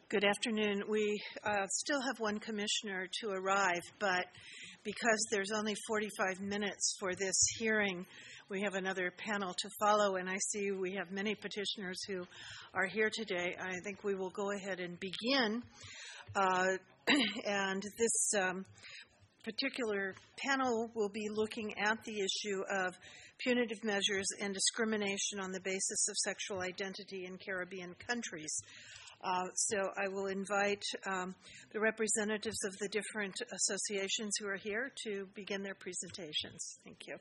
Good afternoon. We still have one commissioner to arrive, but because there's only 45 minutes for this hearing, we have another panel to follow, and I see we have many petitioners who are here today. I think we will go ahead and begin. And this particular panel will be looking at the issue of punitive measures and discrimination on the basis of sexual identity in Caribbean countries. So I will invite the representatives of the different associations who are here to begin their presentations. Thank you.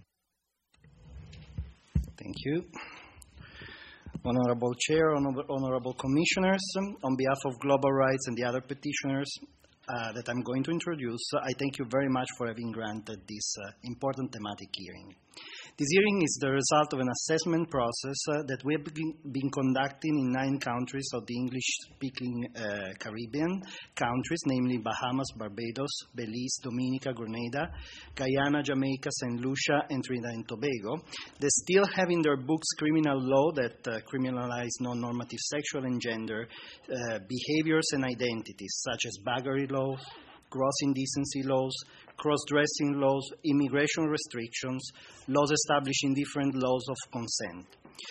Thank you. Honorable Chair, Honorable Commissioners, on behalf of Global Rights and the other petitioners that I'm going to introduce, I thank you very much for having granted this important thematic hearing. This hearing is the result of an assessment process that we have been conducting in 9 countries of the English-speaking Caribbean countries, namely Bahamas, Barbados, Belize, Dominica, Grenada, Guyana, Jamaica, St. Lucia, and Trinidad and Tobago. They still have in their books criminal law that criminalize non-normative sexual and gender behaviors and identities, such as buggery laws, gross indecency laws, cross-dressing laws, immigration restrictions, laws establishing different laws of consent.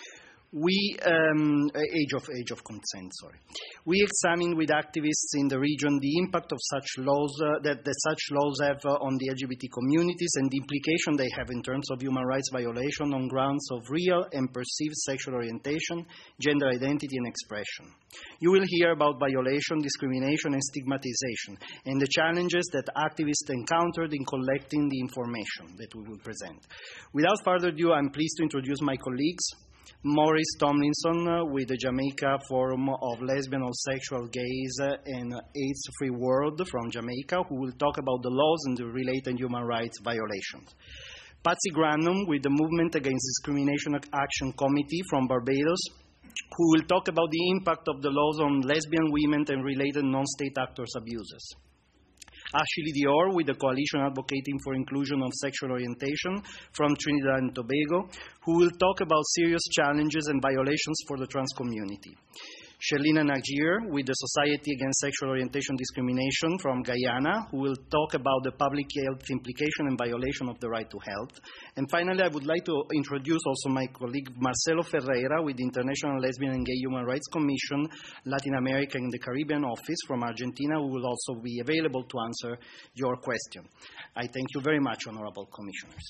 Age of consent. We examined with activists in the region the impact of such laws that such laws have on the LGBT communities and the implication they have in terms of human rights violation on grounds of real and perceived sexual orientation, gender identity, and expression. You will hear about violation, discrimination, and stigmatization, and the challenges that activists encountered in collecting the information that we will present. Without further ado, I'm pleased to introduce my colleagues. Maurice Tomlinson with the Jamaica Forum of Lesbian, Homosexual, Gays, and AIDS-Free World from Jamaica, who will talk about the laws and the related human rights violations. Patsy Granum with the Movement Against Discrimination Action Committee from Barbados, who will talk about the impact of the laws on lesbian women and related non-state actors' abuses. Ashley Dior with the Coalition Advocating for Inclusion of Sexual Orientation from Trinidad and Tobago, who will talk about serious challenges and violations for the trans community. Sherlina Najir with the Society Against Sexual Orientation Discrimination from Guyana, who will talk about the public health implication and violation of the right to health. And finally, I would like to introduce also my colleague Marcelo Ferreira with the International Lesbian and Gay Human Rights Commission, Latin America and the Caribbean Office from Argentina, who will also be available to answer your question. I thank you very much, Honorable Commissioners.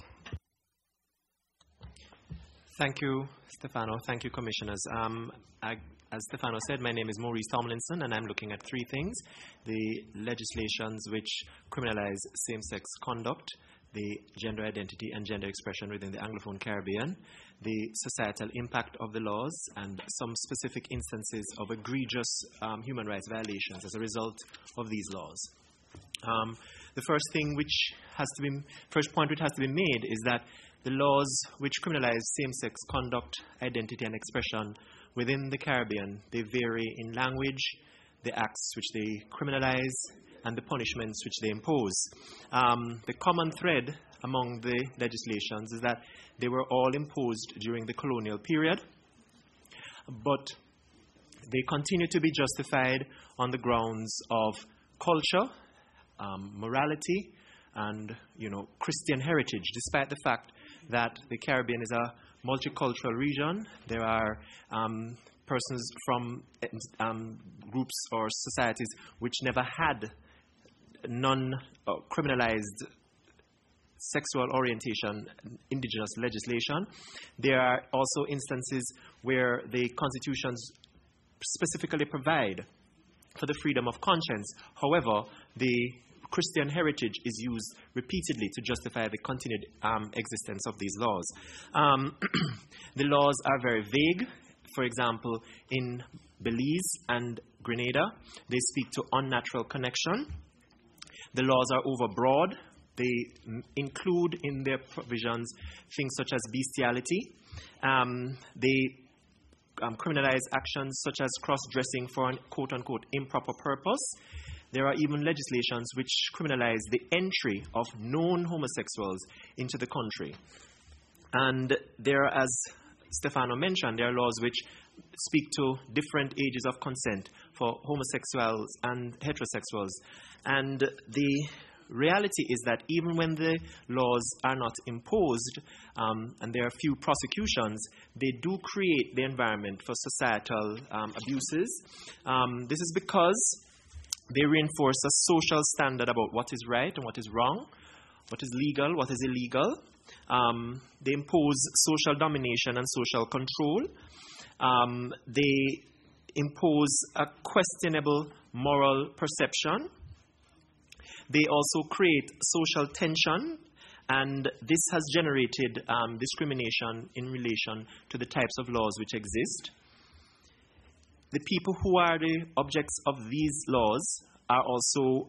Thank you, Stefano. Thank you, Commissioners. As Stefano said, my name is Maurice Tomlinson, and I'm looking at 3 things: the legislations which criminalize same-sex conduct, the gender identity and gender expression within the Anglophone Caribbean, the societal impact of the laws, and some specific instances of egregious human rights violations as a result of these laws. The first point which has to be made is that the laws which criminalize same-sex conduct, identity, and expression within the Caribbean, they vary in language, the acts which they criminalize, and the punishments which they impose. The common thread among the legislations is that they were all imposed during the colonial period, but they continue to be justified on the grounds of culture, morality, and Christian heritage, despite the fact that the Caribbean is a multicultural region. There are persons from groups or societies which never had non-criminalized sexual orientation indigenous legislation. There are also instances where the constitutions specifically provide for the freedom of conscience. However, the Christian heritage is used repeatedly to justify the continued existence of these laws. The laws are very vague. For example, in Belize and Grenada, they speak to unnatural connection. The laws are overbroad. They include in their provisions things such as bestiality. They criminalize actions such as cross-dressing for an quote-unquote improper purpose. There are even legislations which criminalize the entry of known homosexuals into the country. And there are, as Stefano mentioned, there are laws which speak to different ages of consent for homosexuals and heterosexuals. And the reality is that even when the laws are not imposed, and there are few prosecutions, they do create the environment for societal abuses. This is because they reinforce a social standard about what is right and what is wrong, what is legal, what is illegal. They impose social domination and social control. They impose a questionable moral perception. They also create social tension, and this has generated discrimination in relation to the types of laws which exist. The people who are the objects of these laws are also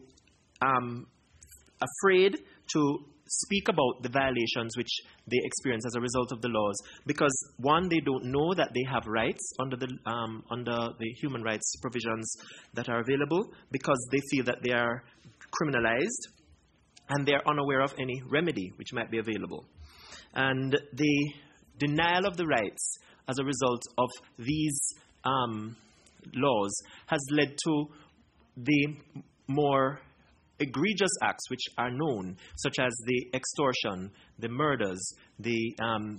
afraid to speak about the violations which they experience as a result of the laws, because one, they don't know that they have rights under the human rights provisions that are available, because they feel that they are criminalized, and they are unaware of any remedy which might be available. And the denial of the rights as a result of these laws has led to the more egregious acts which are known, such as the extortion, the murders, the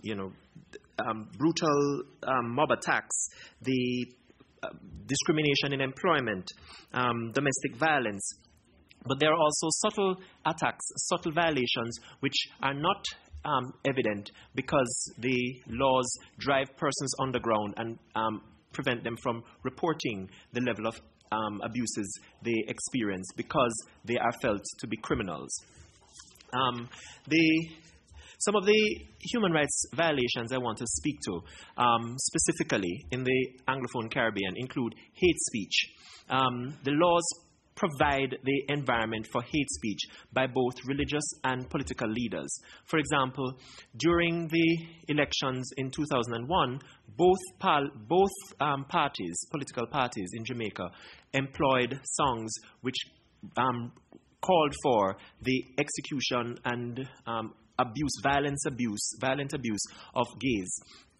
brutal mob attacks, the discrimination in employment, domestic violence. But there are also subtle attacks, subtle violations which are not evident because the laws drive persons underground and prevent them from reporting the level of abuses they experience because they are felt to be criminals. Some of the human rights violations I want to speak to specifically in the Anglophone Caribbean include hate speech. The laws provide the environment for hate speech by both religious and political leaders. For example, during the elections in 2001, both political parties in Jamaica, employed songs which called for the execution and violent abuse of gays.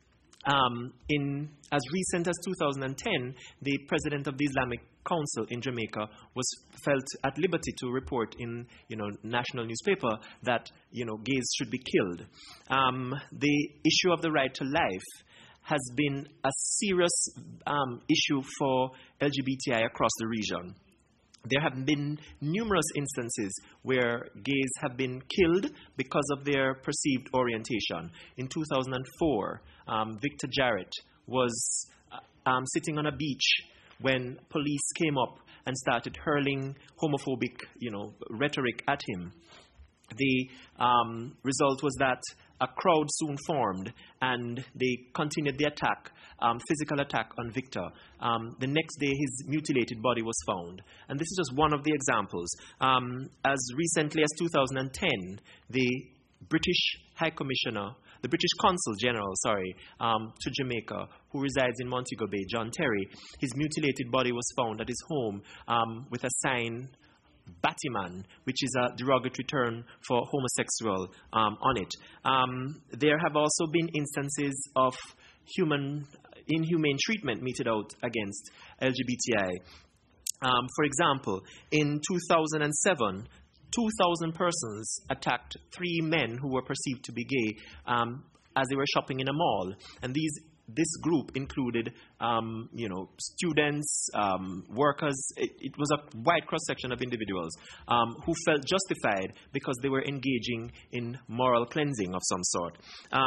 As recent as 2010, the president of the Islamic Council in Jamaica was felt at liberty to report in national newspaper that gays should be killed. The issue of the right to life has been a serious issue for LGBTI across the region. There have been numerous instances where gays have been killed because of their perceived orientation. In 2004, Victor Jarrett was sitting on a beach when police came up and started hurling homophobic, rhetoric at him. The result was that a crowd soon formed, and they continued the attack, physical attack on Victor. The next day, his mutilated body was found. And this is just one of the examples. As recently as 2010, the British Consul General, to Jamaica, who resides in Montego Bay, John Terry, his mutilated body was found at his home with a sign, Batman, which is a derogatory term for homosexual, on it. There have also been instances of inhumane treatment meted out against LGBTI. For example, in 2007, 2,000 persons attacked 3 men who were perceived to be gay as they were shopping in a mall. And this group included, students, workers. It was a wide cross-section of individuals who felt justified because they were engaging in moral cleansing of some sort.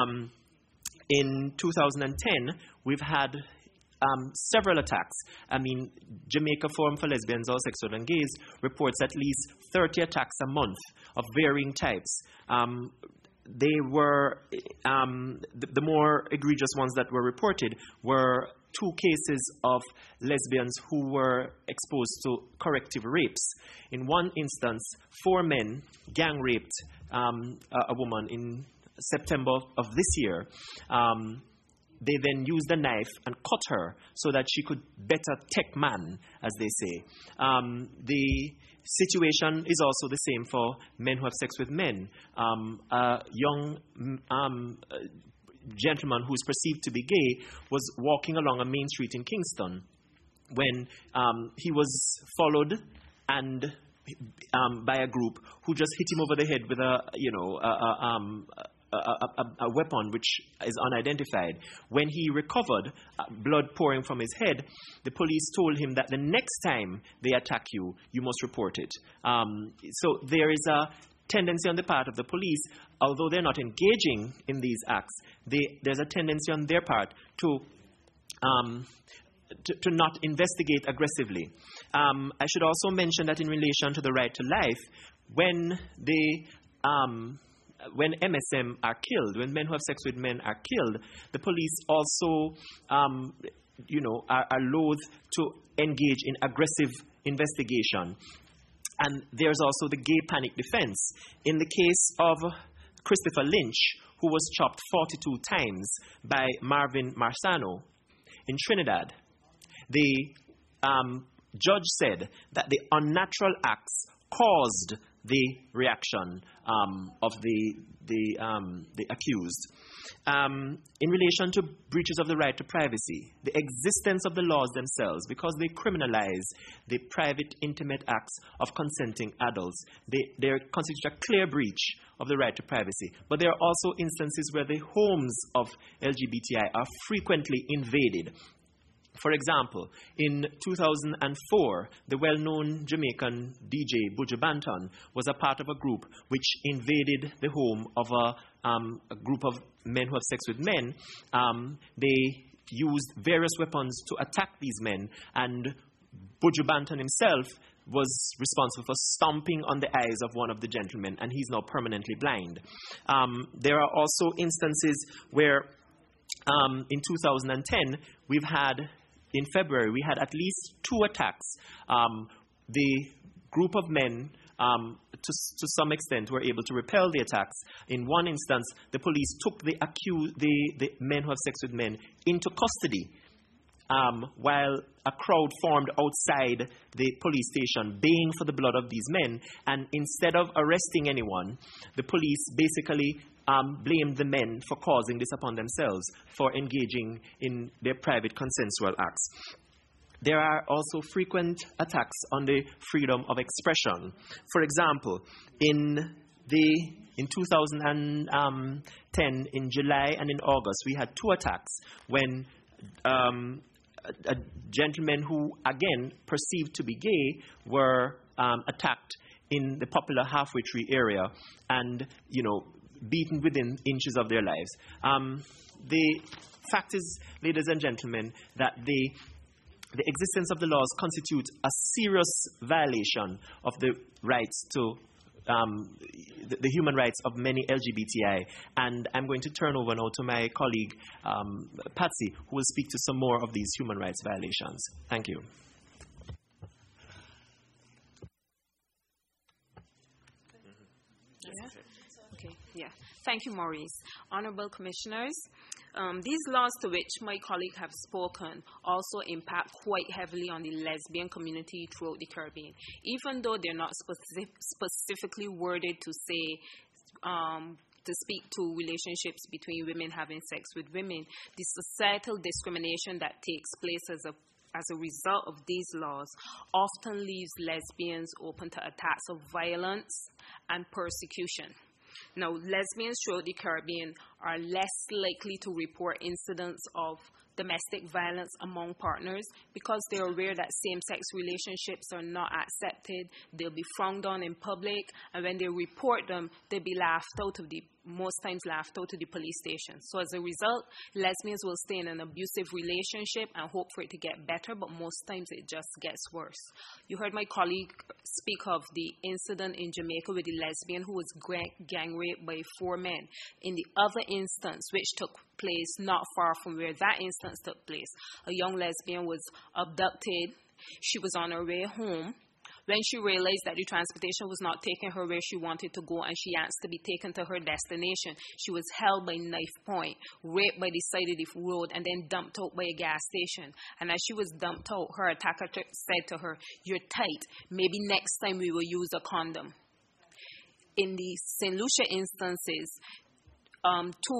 In 2010, we've had several attacks. Jamaica Forum for Lesbians, Bisexuals and Gays reports at least 30 attacks a month of varying types. They were, the more egregious ones that were reported were 2 cases of lesbians who were exposed to corrective rapes. In one instance, 4 men gang raped a woman in September of this year. They then used a knife and cut her so that she could better take man, as they say. The situation is also the same for men who have sex with men. A young gentleman who is perceived to be gay was walking along a main street in Kingston when he was followed and by a group who just hit him over the head with a weapon which is unidentified. When he recovered, blood pouring from his head, the police told him that the next time they attack you, you must report it. So there is a tendency on the part of the police, although they're not engaging in these acts, there's a tendency on their part to not investigate aggressively. I should also mention that in relation to the right to life, when MSM are killed, when men who have sex with men are killed, the police also, are loath to engage in aggressive investigation. And there's also the gay panic defense. In the case of Christopher Lynch, who was chopped 42 times by Marvin Marsano in Trinidad, the judge said that the unnatural acts caused the reaction of the accused. In relation to breaches of the right to privacy, the existence of the laws themselves, because they criminalize the private, intimate acts of consenting adults, they constitute a clear breach of the right to privacy. But there are also instances where the homes of LGBTI are frequently invaded. For example, in 2004, the well-known Jamaican DJ Buju Banton was a part of a group which invaded the home of a group of men who have sex with men. They used various weapons to attack these men, and Buju Banton himself was responsible for stomping on the eyes of one of the gentlemen, and he's now permanently blind. There are also instances where in 2010, in February, we had at least 2 attacks. The group of men, to some extent, were able to repel the attacks. In one instance, the police took the men who have sex with men into custody, while a crowd formed outside the police station baying for the blood of these men. And instead of arresting anyone, the police basically blamed the men for causing this upon themselves, for engaging in their private consensual acts. There are also frequent attacks on the freedom of expression. For example, in 2010, in July and in August, we had 2 attacks when a gentleman who, again, perceived to be gay, were attacked in the popular Halfway Tree area and, beaten within inches of their lives. The fact is, ladies and gentlemen, that the existence of the laws constitutes a serious violation of the rights to the human rights of many LGBTI. And I'm going to turn over now to my colleague, Patsy, who will speak to some more of these human rights violations. Thank you. Thank you, Maurice. Honorable Commissioners, these laws to which my colleague have spoken also impact quite heavily on the lesbian community throughout the Caribbean. Even though they're not specifically worded to say, to speak to relationships between women having sex with women, the societal discrimination that takes place as a result of these laws often leaves lesbians open to attacks of violence and persecution. Now, lesbians throughout the Caribbean are less likely to report incidents of domestic violence among partners because they're aware that same-sex relationships are not accepted, they'll be frowned on in public, and when they report them, they'll be most times laughed out of the police station. So as a result, lesbians will stay in an abusive relationship and hope for it to get better, but most times it just gets worse. You heard my colleague speak of the incident in Jamaica with the lesbian who was gang raped by 4 men. In the other instance, which took place not far from where that instance took place, a young lesbian was abducted. She was on her way home when she realized that the transportation was not taking her where she wanted to go and she asked to be taken to her destination. She was held by knife point, raped by the side of the road, and then dumped out by a gas station. And as she was dumped out, her attacker said to her, "You're tight. Maybe next time we will use a condom." In the St. Lucia instances, 2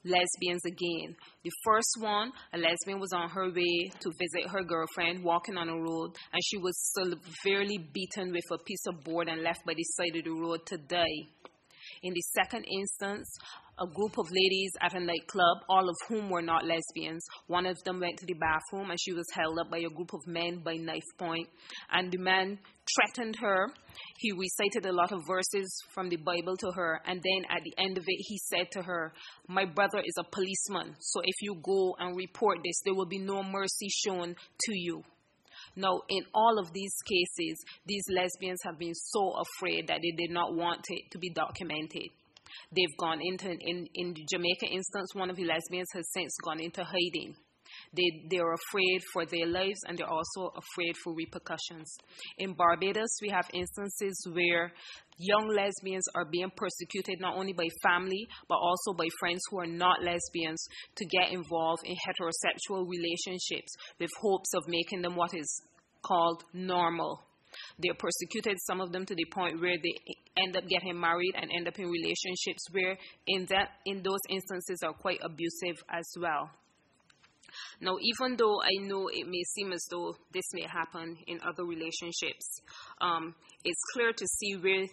lesbians again. The first one, a lesbian was on her way to visit her girlfriend, walking on a road, and she was severely beaten with a piece of board and left by the side of the road to die. In the second instance, a group of ladies at a nightclub, all of whom were not lesbians. One of them went to the bathroom and she was held up by a group of men by knife point. And the man threatened her. He recited a lot of verses from the Bible to her. And then at the end of it, he said to her, "My brother is a policeman. So if you go and report this, there will be no mercy shown to you." Now, in all of these cases, these lesbians have been so afraid that they did not want it to be documented. They've gone into, in the Jamaica instance, one of the lesbians has since gone into hiding. They are afraid for their lives, and they're also afraid for repercussions. In Barbados, we have instances where young lesbians are being persecuted not only by family, but also by friends who are not lesbians to get involved in heterosexual relationships with hopes of making them what is called normal. They're persecuted, some of them to the point where they end up getting married and end up in relationships where in those instances are quite abusive as well. Now, even though I know it may seem as though this may happen in other relationships, it's clear to see where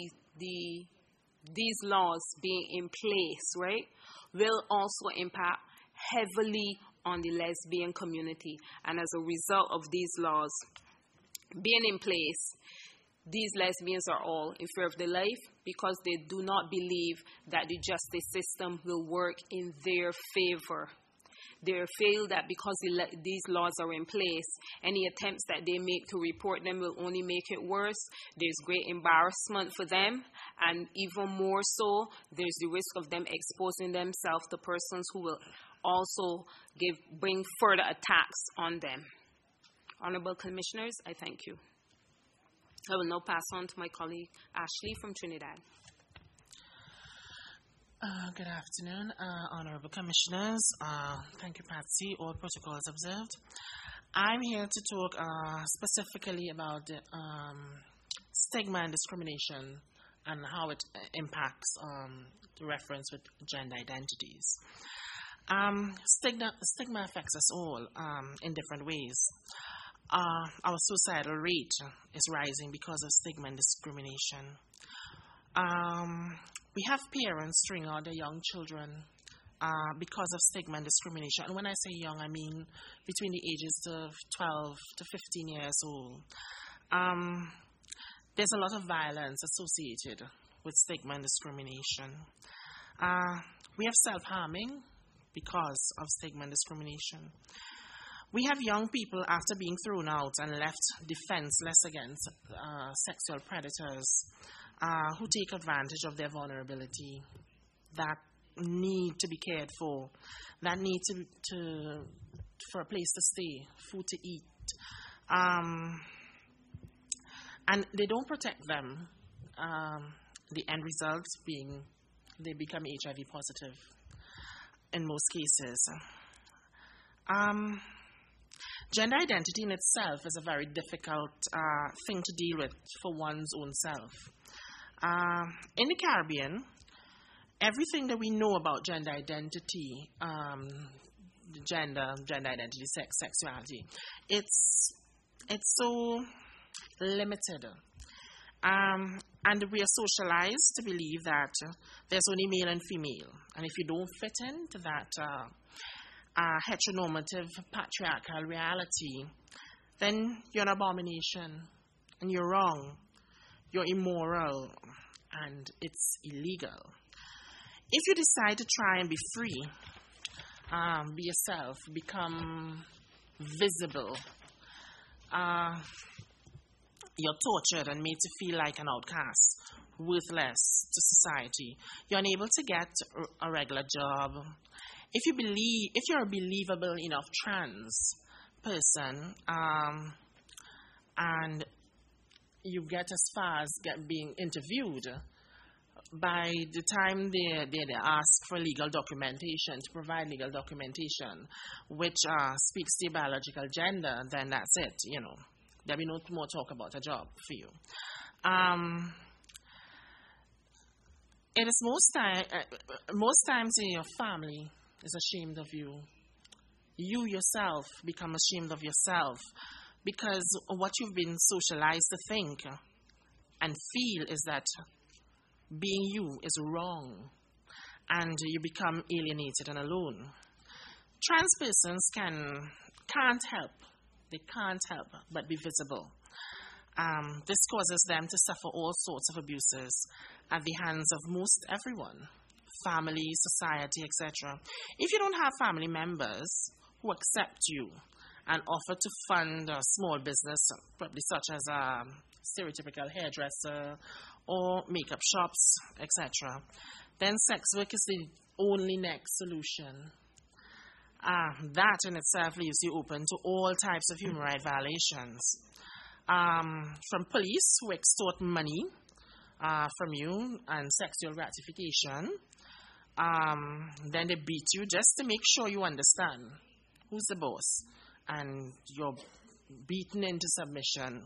these laws being in place, right, will also impact heavily on the lesbian community. And as a result of these laws being in place, these lesbians are all in fear of their life because they do not believe that the justice system will work in their favor. They feel that because these laws are in place, any attempts that they make to report them will only make it worse. There's great embarrassment for them, and even more so, there's the risk of them exposing themselves to persons who will also bring further attacks on them. Honorable Commissioners, I thank you. I will now pass on to my colleague Ashley from Trinidad. Good afternoon, Honorable Commissioners. Thank you, Patsy. All protocols observed. I'm here to talk specifically about the, stigma and discrimination and how it impacts the reference with gender identities. Stigma affects us all in different ways. Our suicidal rate is rising because of stigma and discrimination. We have parents throwing out their young children because of stigma and discrimination. And when I say young, I mean between the ages of 12 to 15 years old. There's a lot of violence associated with stigma and discrimination. We have self-harming because of stigma and discrimination. We have young people, after being thrown out and left defenseless against sexual predators, who take advantage of their vulnerability, that need to be cared for, that need for a place to stay, food to eat. And they don't protect them. The end result being they become HIV positive in most cases. Gender identity in itself is a very difficult thing to deal with for one's own self. In the Caribbean, everything that we know about gender identity, gender identity, sexuality, it's so limited. And we are socialized to believe that there's only male and female. And if you don't fit into that heteronormative patriarchal reality, then you're an abomination and you're wrong. You're immoral, and it's illegal. If you decide to try and be free, be yourself, become visible, you're tortured and made to feel like an outcast, worthless to society. You're unable to get a regular job. If you're a believable enough trans person, and you get as far as being interviewed, by the time they ask for legal documentation, to provide legal documentation, which speaks to your biological gender, then that's it, There'll be no more talk about a job for you. it is most times your family is ashamed of you. You yourself become ashamed of yourself because what you've been socialized to think and feel is that being you is wrong, and you become alienated and alone. Trans persons can't help. They can't help but be visible. This causes them to suffer all sorts of abuses at the hands of most everyone, family, society, etc. If you don't have family members who accept you and offer to fund a small business, probably such as a stereotypical hairdresser or makeup shops, etc., then sex work is the only next solution. That in itself leaves you open to all types of human rights violations. From police who extort money from you and sexual gratification. Then they beat you just to make sure you understand who's the boss, and you're beaten into submission.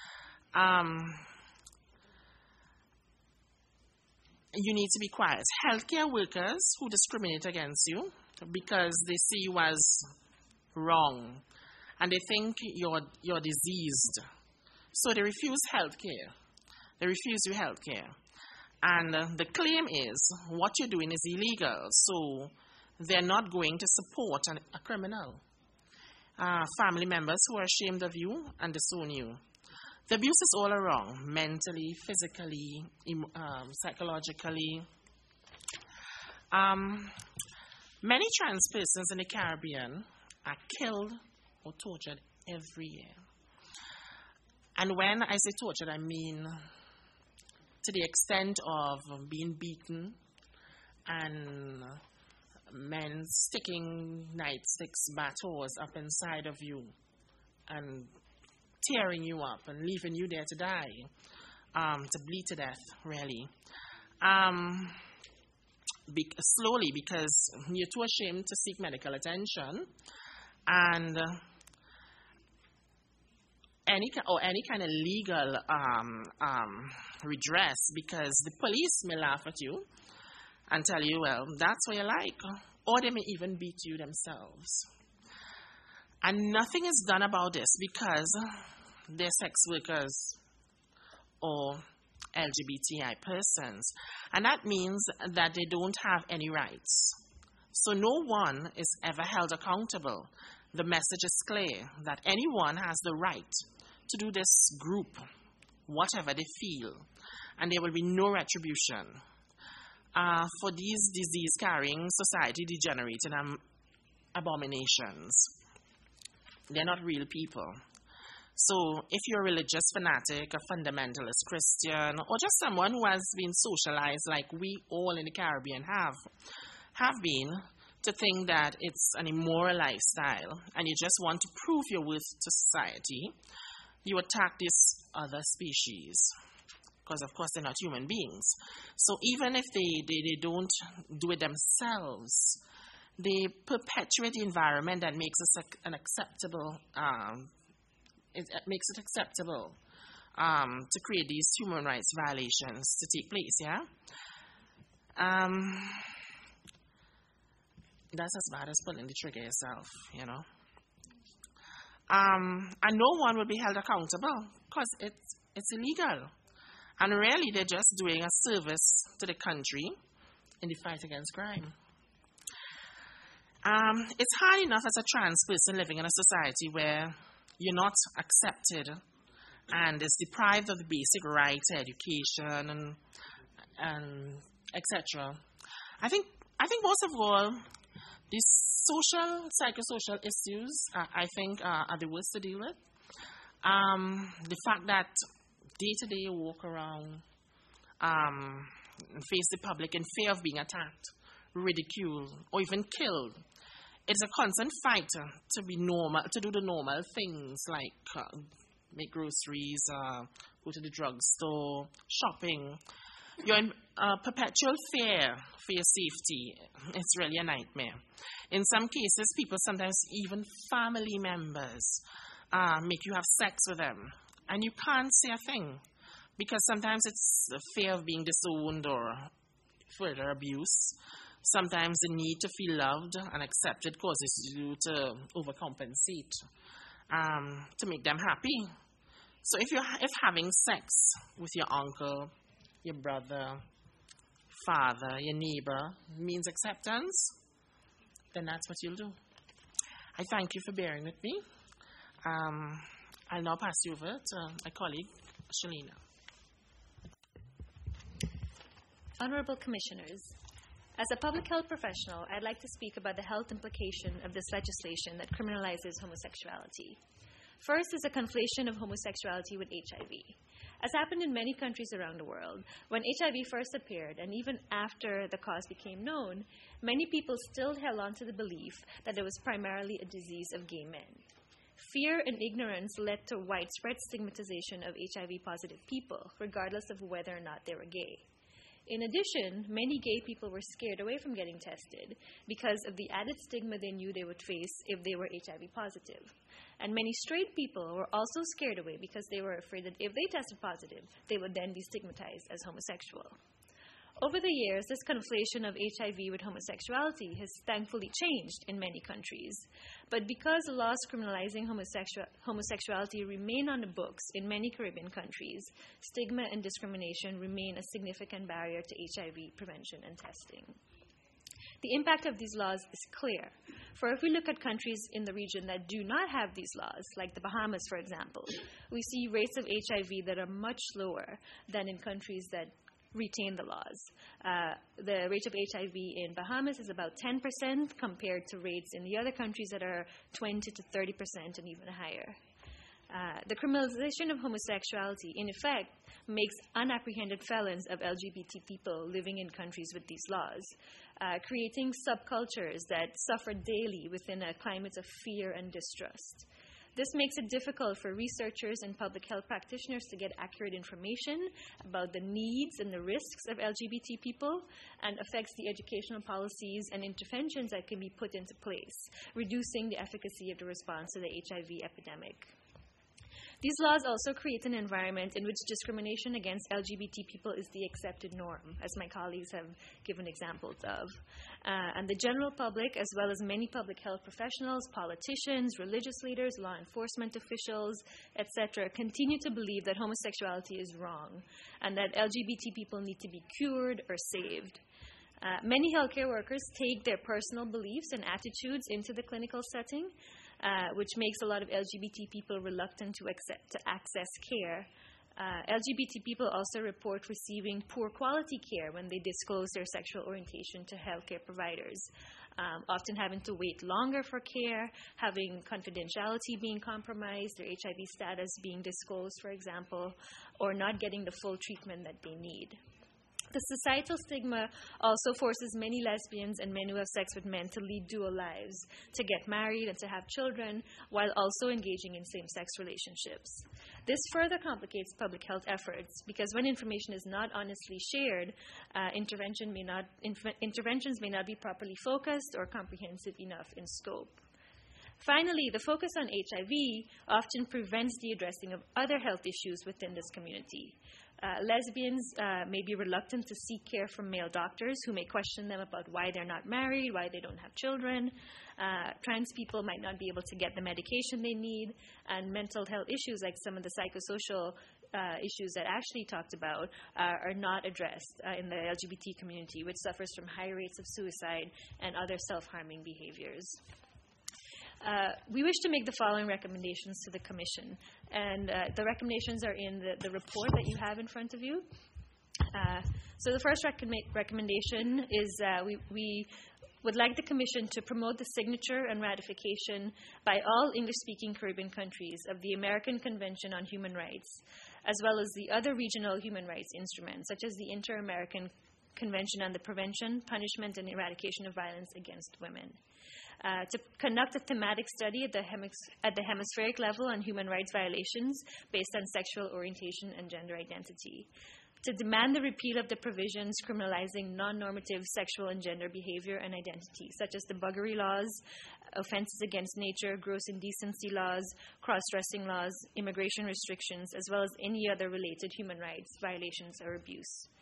You need to be quiet. Healthcare workers who discriminate against you because they see you as wrong and they think you're diseased. So they refuse healthcare. They refuse you healthcare. And the claim is what you're doing is illegal, so they're not going to support a criminal. Family members who are ashamed of you and disown you. The abuse is all around, mentally, physically, psychologically. Many trans persons in the Caribbean are killed or tortured every year. And when I say tortured, I mean to the extent of being beaten and men sticking nightsticks, batons up inside of you and tearing you up and leaving you there to die, to bleed to death, really. Slowly, because you're too ashamed to seek medical attention, and any kind of legal redress, because the police may laugh at you and tell you, well, that's what you like, or they may even beat you themselves. And nothing is done about this because they're sex workers or LGBTI persons. And that means that they don't have any rights. So no one is ever held accountable. The message is clear that anyone has the right to do this group whatever they feel, and there will be no retribution for these disease-carrying, society-degenerating abominations. They're not real people. So if you're a religious fanatic, a fundamentalist Christian, or just someone who has been socialized like we all in the Caribbean have been, to think that it's an immoral lifestyle and you just want to prove your worth to society, you attack this other species. Because, of course, they're not human beings. So even if they don't do it themselves, they perpetuate the environment that makes it acceptable to create these human rights violations to take place, yeah? That's as bad as pulling the trigger yourself, you know? And no one will be held accountable because it's illegal. And really, they're just doing a service to the country in the fight against crime. It's hard enough as a trans person living in a society where you're not accepted and is deprived of the basic rights, education, and etc. I think most of all, these social, psychosocial issues, I think, are the worst to deal with. The fact that day to day you walk around and face the public in fear of being attacked, ridiculed, or even killed. It's a constant fight to be normal, to do the normal things like make groceries, go to the drugstore, shopping. You're in perpetual fear for your safety. It's really a nightmare. In some cases, people, sometimes even family members, make you have sex with them. And you can't say a thing because sometimes it's the fear of being disowned or further abuse. Sometimes the need to feel loved and accepted causes you to overcompensate to make them happy. So if having sex with your uncle, your brother, father, your neighbor means acceptance, then that's what you'll do. I thank you for bearing with me. I'll now pass you over to my colleague, Shalina. Honorable Commissioners, as a public health professional, I'd like to speak about the health implication of this legislation that criminalizes homosexuality. First is a conflation of homosexuality with HIV. As happened in many countries around the world, when HIV first appeared, and even after the cause became known, many people still held on to the belief that it was primarily a disease of gay men. Fear and ignorance led to widespread stigmatization of HIV-positive people, regardless of whether or not they were gay. In addition, many gay people were scared away from getting tested because of the added stigma they knew they would face if they were HIV positive. And many straight people were also scared away because they were afraid that if they tested positive, they would then be stigmatized as homosexual. Over the years, this conflation of HIV with homosexuality has thankfully changed in many countries. But because laws criminalizing homosexuality remain on the books in many Caribbean countries, stigma and discrimination remain a significant barrier to HIV prevention and testing. The impact of these laws is clear. For if we look at countries in the region that do not have these laws, like the Bahamas, for example, we see rates of HIV that are much lower than in countries that retain the laws. The rate of HIV in Bahamas is about 10% compared to rates in the other countries that are 20 to 30% and even higher. The criminalization of homosexuality, in effect, makes unapprehended felons of LGBT people living in countries with these laws, creating subcultures that suffer daily within a climate of fear and distrust. This makes it difficult for researchers and public health practitioners to get accurate information about the needs and the risks of LGBT people, and affects the educational policies and interventions that can be put into place, reducing the efficacy of the response to the HIV epidemic. These laws also create an environment in which discrimination against LGBT people is the accepted norm, as my colleagues have given examples of. And the general public, as well as many public health professionals, politicians, religious leaders, law enforcement officials, etc., continue to believe that homosexuality is wrong and that LGBT people need to be cured or saved. Many healthcare workers take their personal beliefs and attitudes into the clinical setting, which makes a lot of LGBT people reluctant to access care. LGBT people also report receiving poor quality care when they disclose their sexual orientation to healthcare providers, often having to wait longer for care, having confidentiality being compromised, their HIV status being disclosed, for example, or not getting the full treatment that they need. The societal stigma also forces many lesbians and men who have sex with men to lead dual lives, to get married and to have children, while also engaging in same-sex relationships. This further complicates public health efforts, because when information is not honestly shared, interventions may not be properly focused or comprehensive enough in scope. Finally, the focus on HIV often prevents the addressing of other health issues within this community. Lesbians may be reluctant to seek care from male doctors who may question them about why they're not married, why they don't have children. Trans people might not be able to get the medication they need, and mental health issues like some of the psychosocial issues that Ashley talked about are not addressed in the LGBT community, which suffers from high rates of suicide and other self-harming behaviors. We wish to make the following recommendations to the Commission, and the recommendations are in the report that you have in front of you. So the first recommendation is we would like the Commission to promote the signature and ratification by all English-speaking Caribbean countries of the American Convention on Human Rights, as well as the other regional human rights instruments, such as the Inter-American Convention on the Prevention, Punishment, and Eradication of Violence Against Women. To conduct a thematic study at the hemispheric level on human rights violations based on sexual orientation and gender identity. To demand the repeal of the provisions criminalizing non-normative sexual and gender behavior and identity, such as the buggery laws, offenses against nature, gross indecency laws, cross-dressing laws, immigration restrictions, as well as any other related human rights violations or abuse.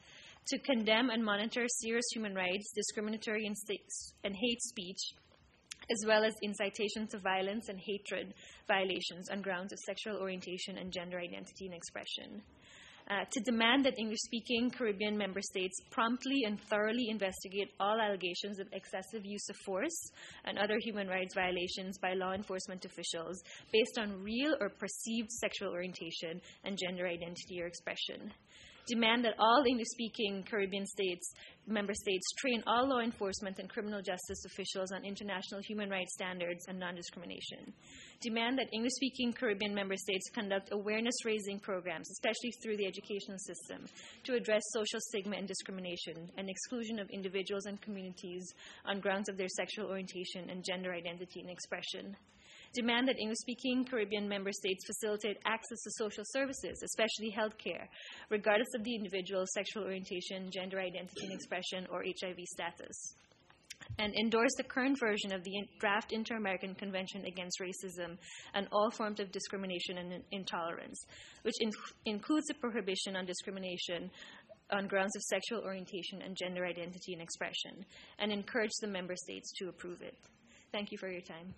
to condemn and monitor serious human rights, discriminatory and hate speech, as well as incitation to violence and hatred violations on grounds of sexual orientation and gender identity and expression. To demand that English-speaking Caribbean member states promptly and thoroughly investigate all allegations of excessive use of force and other human rights violations by law enforcement officials based on real or perceived sexual orientation and gender identity or expression. Demand that all English-speaking Caribbean member states train all law enforcement and criminal justice officials on international human rights standards and non-discrimination. Demand that English-speaking Caribbean member states conduct awareness-raising programs, especially through the education system, to address social stigma and discrimination and exclusion of individuals and communities on grounds of their sexual orientation and gender identity and expression. Demand that English-speaking Caribbean member states facilitate access to social services, especially health care, regardless of the individual's sexual orientation, gender identity and expression, or HIV status. And endorse the current version of the draft Inter-American Convention Against Racism and all forms of discrimination and intolerance, which includes a prohibition on discrimination on grounds of sexual orientation and gender identity and expression, and encourage the member states to approve it. Thank you for your time.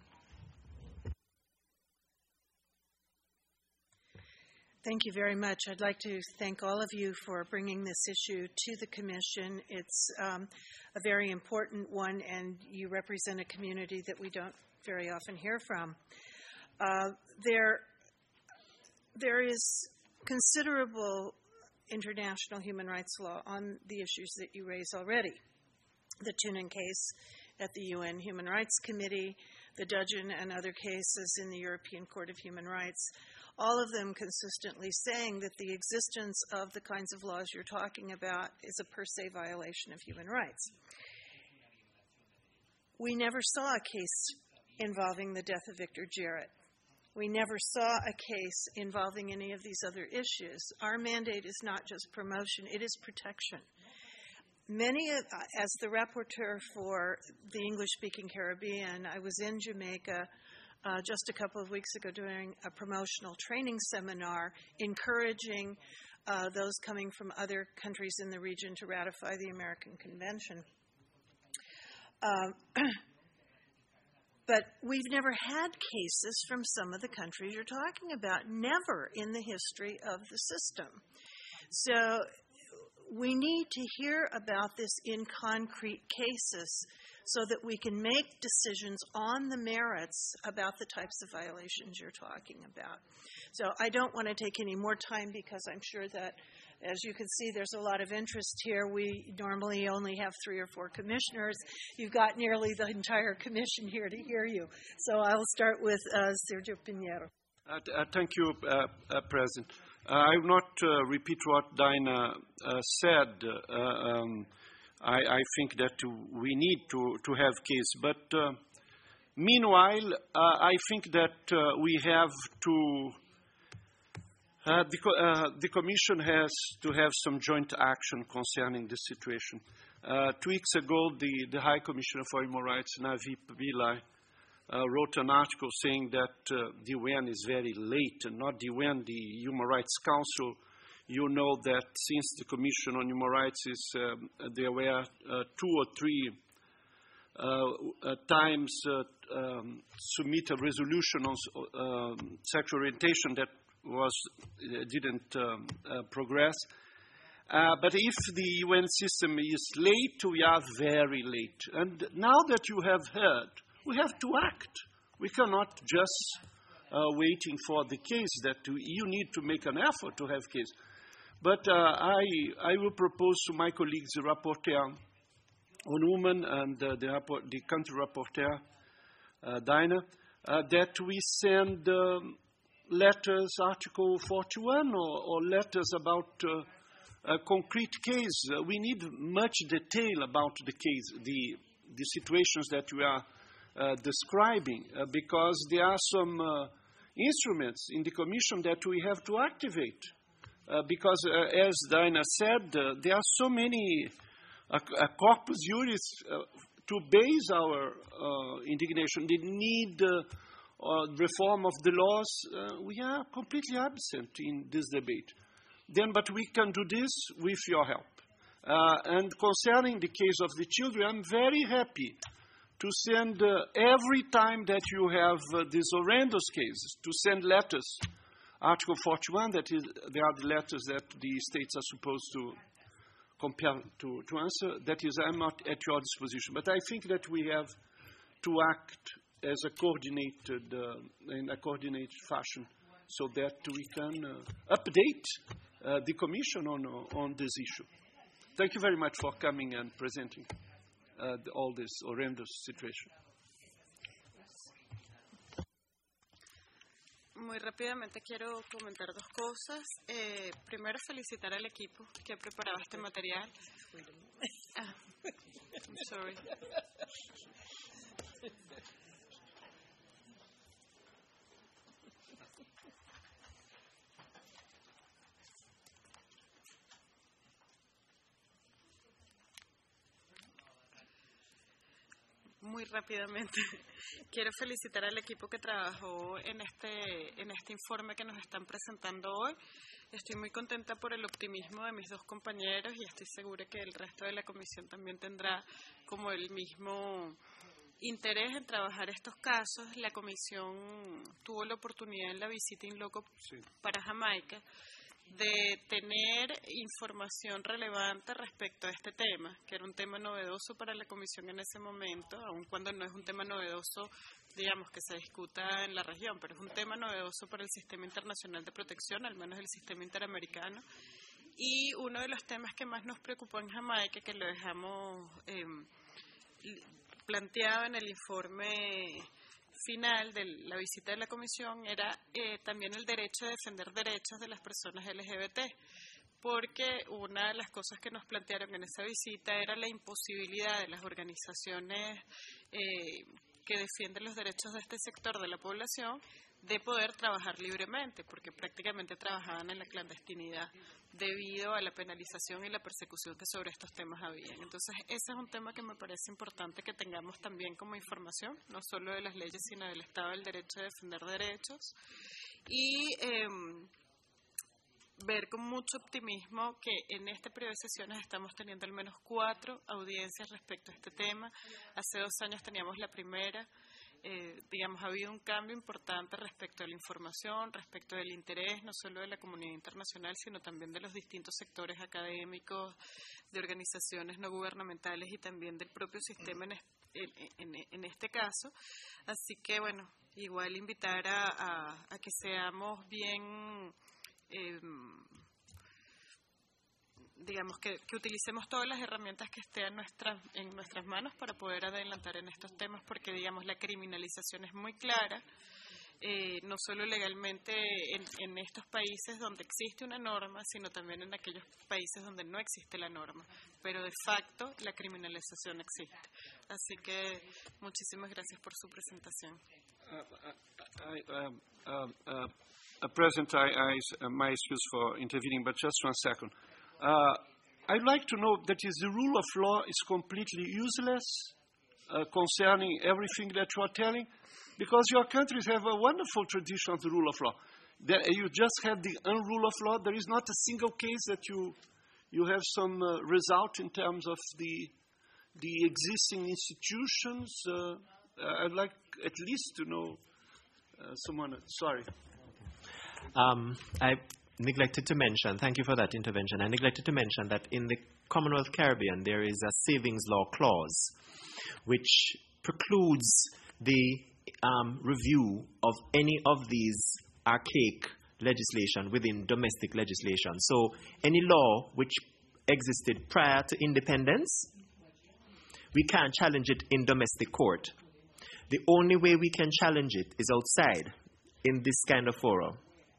Thank you very much. I'd like to thank all of you for bringing this issue to the Commission. It's a very important one, and you represent a community that we don't very often hear from. There is considerable international human rights law on the issues that you raise already. The Tunin case at the UN Human Rights Committee, the Dudgeon and other cases in the European Court of Human Rights, all of them consistently saying that the existence of the kinds of laws you're talking about is a per se violation of human rights. We never saw a case involving the death of Victor Jarrett. We never saw a case involving any of these other issues. Our mandate is not just promotion, it is protection. As the rapporteur for the English-speaking Caribbean, I was in Jamaica just a couple of weeks ago doing a promotional training seminar encouraging those coming from other countries in the region to ratify the American Convention. But we've never had cases from some of the countries you're talking about, never in the history of the system. So we need to hear about this in concrete cases so that we can make decisions on the merits about the types of violations you're talking about. So I don't want to take any more time because I'm sure that, as you can see, there's a lot of interest here. We normally only have 3 or 4 commissioners. You've got nearly the entire commission here to hear you. So I'll start with Sergio Pinheiro. Thank you, President. I will not repeat what Dinah said. I think that we need to have case. But meanwhile, I think that we have to, the Commission has to have some joint action concerning this situation. 2 weeks ago, the High Commissioner for Human Rights, Navi Pillay, wrote an article saying that the UN is very late, and not the UN, the Human Rights Council. You know that since the Commission on Human Rights there were 2 or 3 times submit a resolution on sexual orientation that didn't progress. But if the UN system is late, we are very late. And now that you have heard, we have to act. We cannot just waiting for the case that you need to make an effort to have case. But I will propose to my colleagues, the rapporteur on women and the country rapporteur, Dinah, that we send letters, Article 41, or letters about a concrete case. We need much detail about the case, the situations that we are describing, because there are some instruments in the Commission that we have to activate. Because, as Dinah said, there are so many corpus juris to base our indignation. The need reform of the laws, we are completely absent in this debate. But we can do this with your help. And concerning the case of the children, I'm very happy to send, every time that you have these horrendous cases, to send letters. Article 41, they are the letters that the states are supposed to compare to answer. That is, I'm not at your disposition. But I think that we have to act as a coordinated, in a coordinated fashion, so that we can update the Commission on this issue. Thank you very much for coming and presenting all this horrendous situation. Muy rápidamente quiero comentar dos cosas. Primero, felicitar al equipo que ha preparado este material. I'm sorry. Muy rápidamente, quiero felicitar al equipo que trabajó en este informe que nos están presentando hoy. Estoy muy contenta por el optimismo de mis dos compañeros y estoy segura que el resto de la comisión también tendrá como el mismo interés en trabajar estos casos. La comisión tuvo la oportunidad en la visita in loco para Jamaica de tener información relevante respecto a este tema, que era un tema novedoso para la Comisión en ese momento, aun cuando no es un tema novedoso, digamos, que se discuta en la región, pero es un tema novedoso para el sistema internacional de protección, al menos el sistema interamericano. Y uno de los temas que más nos preocupó en Jamaica, que lo dejamos planteado en el informe final de la visita de la Comisión, era también el derecho a defender derechos de las personas LGBT, porque una de las cosas que nos plantearon en esa visita era la imposibilidad de las organizaciones que defienden los derechos de este sector de la población de poder trabajar libremente, porque prácticamente trabajaban en la clandestinidad debido a la penalización y la persecución que sobre estos temas había. Entonces, ese es un tema que me parece importante que tengamos también como información, no solo de las leyes, sino del Estado del Derecho a defender derechos. Y ver con mucho optimismo que en este periodo de sesiones estamos teniendo al menos 4 audiencias respecto a este tema. Hace 2 años teníamos la primera. Ha habido un cambio importante respecto a la información, respecto del interés no solo de la comunidad internacional, sino también de los distintos sectores académicos, de organizaciones no gubernamentales y también del propio sistema en este caso. Así que, bueno, igual invitar a que seamos bien, que utilicemos todas las herramientas que estén en nuestras manos para poder adelantar en estos temas, porque, la criminalización es muy clara, no solo legalmente en estos países donde existe una norma, sino también en aquellos países donde no existe la norma, pero de facto la criminalización existe. Así que muchísimas gracias por su presentación. President, my excuse for intervening, but just 1 second. I'd like to know that the rule of law is completely useless concerning everything that you are telling, because your countries have a wonderful tradition of the rule of law. You just have the unrule of law. There is not a single case that you have some result in terms of the existing institutions. I'd like at least to know someone. Sorry. I neglected to mention, thank you for that intervention, I neglected to mention that in the Commonwealth Caribbean there is a savings law clause which precludes the review of any of these archaic legislation within domestic legislation. So any law which existed prior to independence, we can't challenge it in domestic court. The only way we can challenge it is outside in this kind of forum.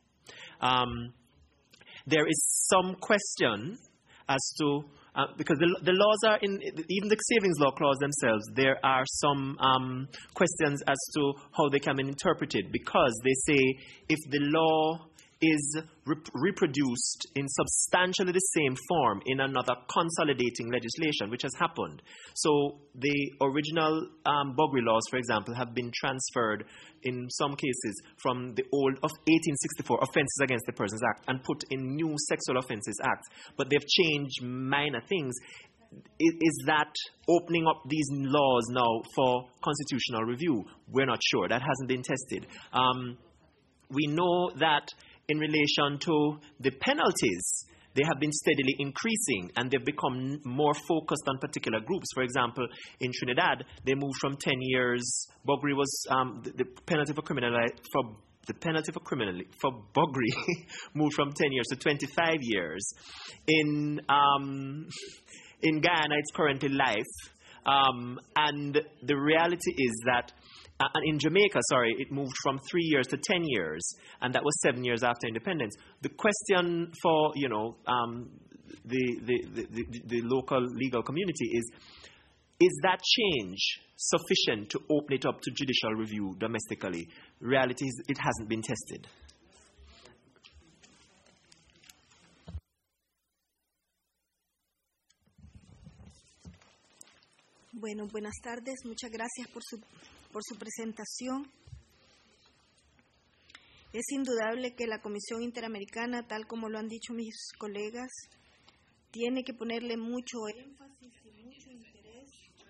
There is some question as to, because the laws are even the savings law clause themselves, there are some questions as to how they can be interpreted, because they say if the law is reproduced in substantially the same form in another consolidating legislation, which has happened. So the original buggery laws, for example, have been transferred in some cases from the old of 1864 Offences Against the Persons Act and put in new Sexual Offences Act, but they've changed minor things. Is that opening up these laws now for constitutional review? We're not sure. That hasn't been tested. We know that in relation to the penalties, they have been steadily increasing and they've become more focused on particular groups. For example, in Trinidad, they moved from 10 years. Buggery was the penalty for buggery moved from 10 years to 25 years. In Guyana, it's currently life. And the reality is that in Jamaica, it moved from 3 years to 10 years, and that was 7 years after independence. The question for the local legal community is that change sufficient to open it up to judicial review domestically? Reality is it hasn't been tested. Bueno, buenas tardes. Muchas gracias por su presentación. Es indudable que la Comisión Interamericana, tal como lo han dicho mis colegas, tiene que ponerle mucho énfasis y mucho interés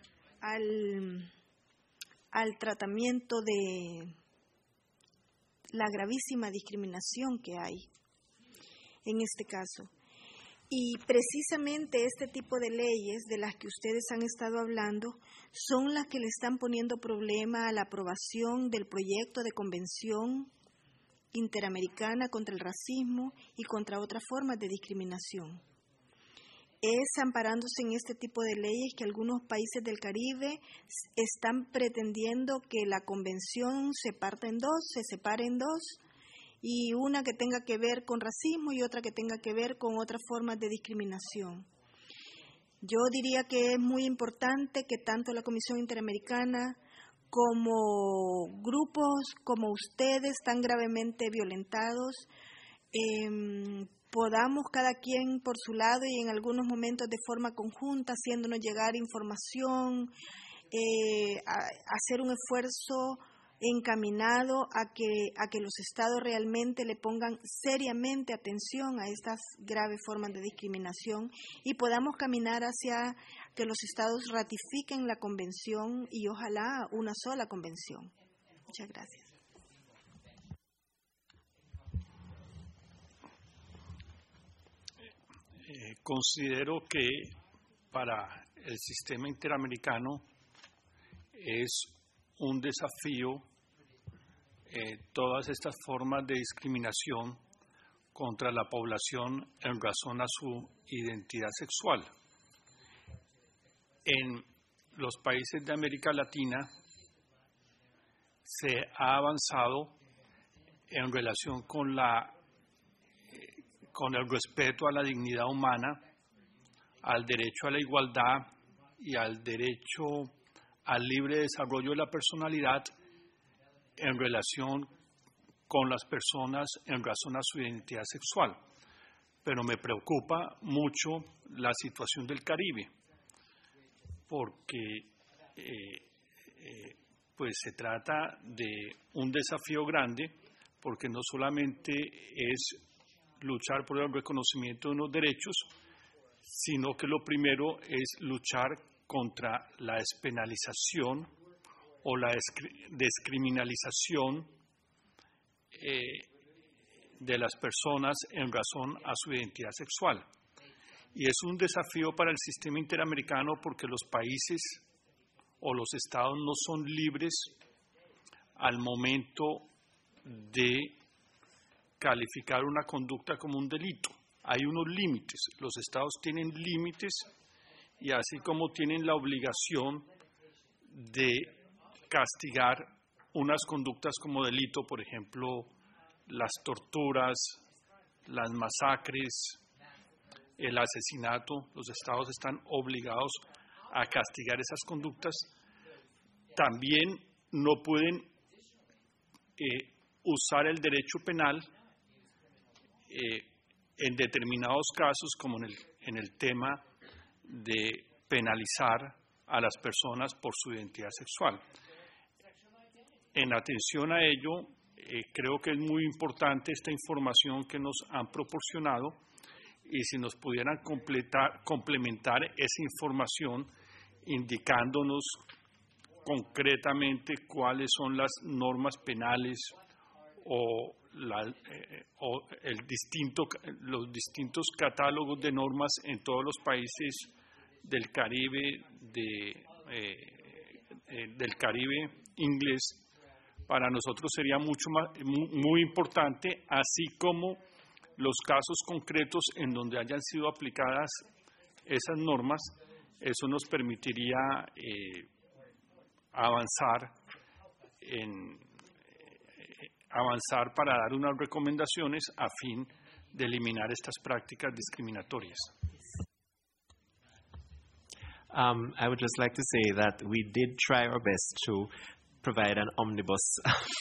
al tratamiento de la gravísima discriminación que hay en este caso. Y precisamente este tipo de leyes de las que ustedes han estado hablando son las que le están poniendo problema a la aprobación del proyecto de Convención Interamericana contra el Racismo y contra otras formas de discriminación. Es amparándose en este tipo de leyes que algunos países del Caribe están pretendiendo que la convención se separe en dos, y una que tenga que ver con racismo y otra que tenga que ver con otras formas de discriminación. Yo diría que es muy importante que tanto la Comisión Interamericana como grupos como ustedes, tan gravemente violentados, podamos cada quien por su lado y en algunos momentos de forma conjunta, haciéndonos llegar información, hacer un esfuerzo encaminado a que los estados realmente le pongan seriamente atención a estas graves formas de discriminación y podamos caminar hacia que los estados ratifiquen la convención y ojalá una sola convención. Muchas gracias. Considero que para el sistema interamericano es un desafío todas estas formas de discriminación contra la población en razón a su identidad sexual. En los países de América Latina se ha avanzado en relación con el respeto a la dignidad humana, al derecho a la igualdad y al derecho al libre desarrollo de la personalidad en relación con las personas en razón a su identidad sexual. Pero me preocupa mucho la situación del Caribe, porque pues se trata de un desafío grande, porque no solamente es luchar por el reconocimiento de unos derechos, sino que lo primero es luchar contra la despenalización o la descriminalización de las personas en razón a su identidad sexual. Y es un desafío para el sistema interamericano porque los países o los estados no son libres al momento de calificar una conducta como un delito. Hay unos límites, los estados tienen límites y así como tienen la obligación de castigar unas conductas como delito, por ejemplo, las torturas, las masacres, el asesinato, los estados están obligados a castigar esas conductas. También no pueden usar el derecho penal en determinados casos, como en el tema de penalizar a las personas por su identidad sexual. En atención a ello, creo que es muy importante esta información que nos han proporcionado, y si nos pudieran complementar esa información indicándonos concretamente cuáles son las normas penales o los distintos catálogos de normas en todos los países del Caribe, del Caribe inglés, para nosotros sería muy importante, así como los casos concretos en donde hayan sido aplicadas esas normas. Eso nos permitiría avanzar para dar unas recomendaciones a fin de eliminar estas prácticas discriminatorias. I would just like to say that we did try our best to provide an omnibus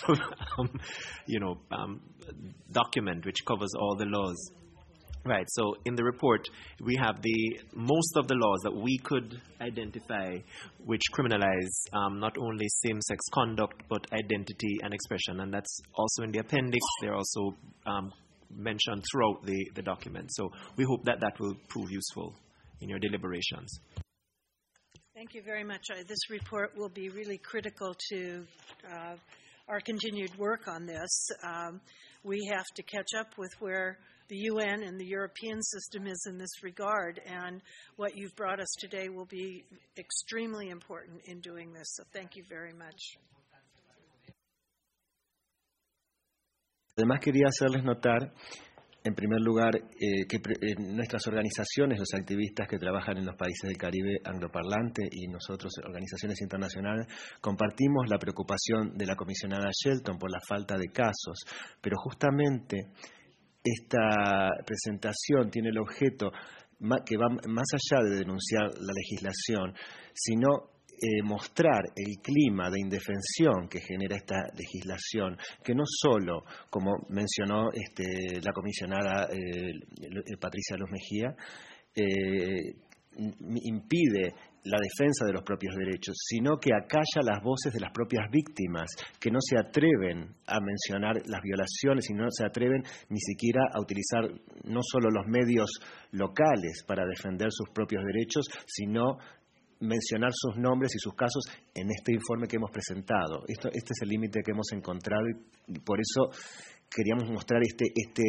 document which covers all the laws. Right, so in the report, we have most of the laws that we could identify which criminalize not only same-sex conduct, but identity and expression. And that's also in the appendix. They're also mentioned throughout the document. So we hope that will prove useful in your deliberations. Thank you very much. This report will be really critical to our continued work on this. We have to catch up with where the UN and the European system is in this regard, and what you've brought us today will be extremely important in doing this. So thank you very much. Además, quería hacerles notar, en primer lugar, que nuestras organizaciones, los activistas que trabajan en los países del Caribe angloparlante y nosotros, organizaciones internacionales, compartimos la preocupación de la comisionada Shelton por la falta de casos, pero justamente esta presentación tiene el objeto que va más allá de denunciar la legislación, sino mostrar el clima de indefensión que genera esta legislación, que no solo, como mencionó la comisionada Patricia Luz Mejía, impide la defensa de los propios derechos, sino que acalla las voces de las propias víctimas, que no se atreven a mencionar las violaciones y no se atreven ni siquiera a utilizar no solo los medios locales para defender sus propios derechos, sino mencionar sus nombres y sus casos en este informe que hemos presentado. Este es el límite que hemos encontrado y por eso queríamos mostrar este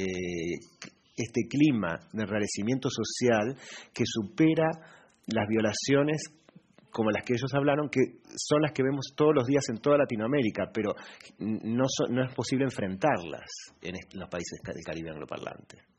clima de enrarecimiento social que supera las violaciones como las que ellos hablaron, que son las que vemos todos los días en toda Latinoamérica, pero no es posible enfrentarlas en los países del Caribe angloparlante.